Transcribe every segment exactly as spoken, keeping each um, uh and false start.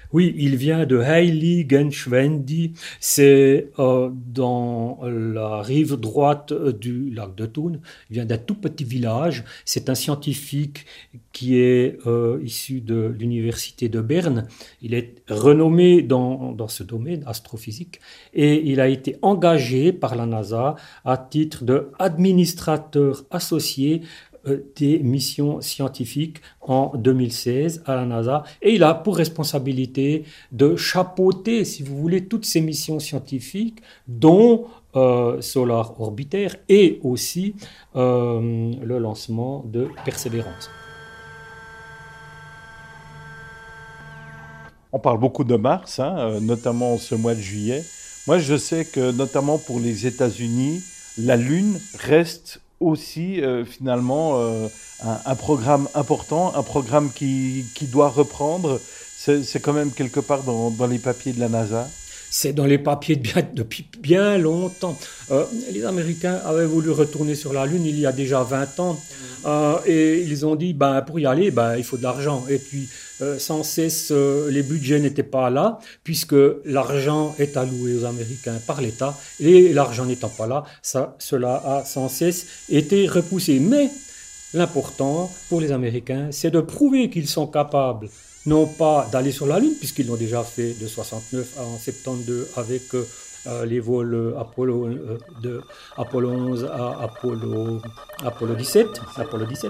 Oui, il vient de Heiligenschwendi, c'est euh, dans la rive droite euh, du lac de Thun. Il vient d'un tout petit village. C'est un scientifique qui est euh, issu de l'université de Berne. Il est renommé dans, dans ce domaine astrophysique et il a été engagé par la NASA à titre d'administrateur associé euh, des missions scientifiques en deux mille seize à la NASA et il a pour responsabilité de chapeauter, si vous voulez, toutes ces missions scientifiques dont euh, Solar Orbiter et aussi euh, le lancement de Persévérance. On parle beaucoup de Mars, hein, euh, notamment ce mois de juillet. Moi, je sais que notamment pour les États-Unis, la Lune reste aussi euh, finalement euh, un, un programme important, un programme qui, qui doit reprendre. C'est, c'est quand même quelque part dans, dans les papiers de la NASA. C'est dans les papiers de bien- depuis bien longtemps. Euh, les Américains avaient voulu retourner sur la Lune il y a déjà vingt ans. Euh, et ils ont dit, ben, pour y aller, ben, il faut de l'argent. Et puis, euh, sans cesse, euh, les budgets n'étaient pas là, puisque l'argent est alloué aux Américains par l'État. Et l'argent n'étant pas là, ça, cela a sans cesse été repoussé. Mais l'important pour les Américains, c'est de prouver qu'ils sont capables, non pas d'aller sur la Lune, puisqu'ils l'ont déjà fait de soixante-neuf à soixante-douze avec euh, les vols Apollo, euh, de Apollo onze à Apollo, Apollo dix-sept, Apollo dix-sept.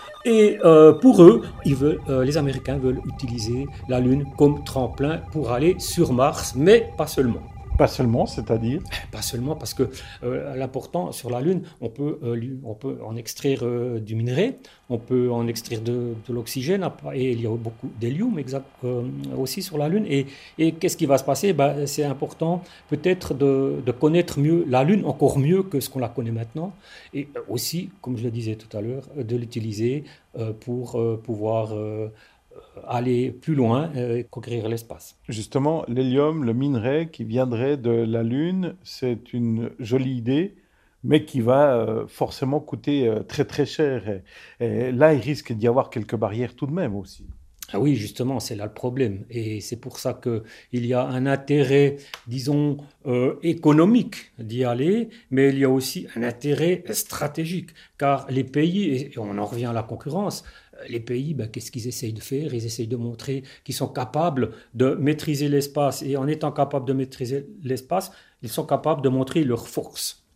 Et euh, pour eux, ils veulent, euh, les Américains veulent utiliser la Lune comme tremplin pour aller sur Mars, mais pas seulement. Pas seulement, c'est-à-dire. Pas seulement parce que euh, l'important sur la Lune, on peut, euh, lui- on peut en extraire euh, du minerai, on peut en extraire de, de l'oxygène, et il y a beaucoup d'hélium exact, euh, aussi sur la Lune. Et, et qu'est-ce qui va se passer? Ben, c'est important peut-être de, de connaître mieux la Lune, encore mieux que ce qu'on la connaît maintenant, et aussi, comme je le disais tout à l'heure, de l'utiliser euh, pour euh, pouvoir euh, aller plus loin euh, et conquérir l'espace. Justement, l'hélium, le minerai qui viendrait de la Lune, c'est une jolie idée, mais qui va euh, forcément coûter euh, très très cher. Et, et là, il risque d'y avoir quelques barrières tout de même aussi. Ah oui, justement, c'est là le problème. Et c'est pour ça qu'il y a un intérêt, disons, euh, économique d'y aller, mais il y a aussi un intérêt stratégique. Car les pays, et on en revient à la concurrence, euh, les pays, ben, qu'est-ce qu'ils essayent de faire? Ils essayent de montrer qu'ils sont capables de maîtriser l'espace. Et en étant capables de maîtriser l'espace, ils sont capables de montrer leur force.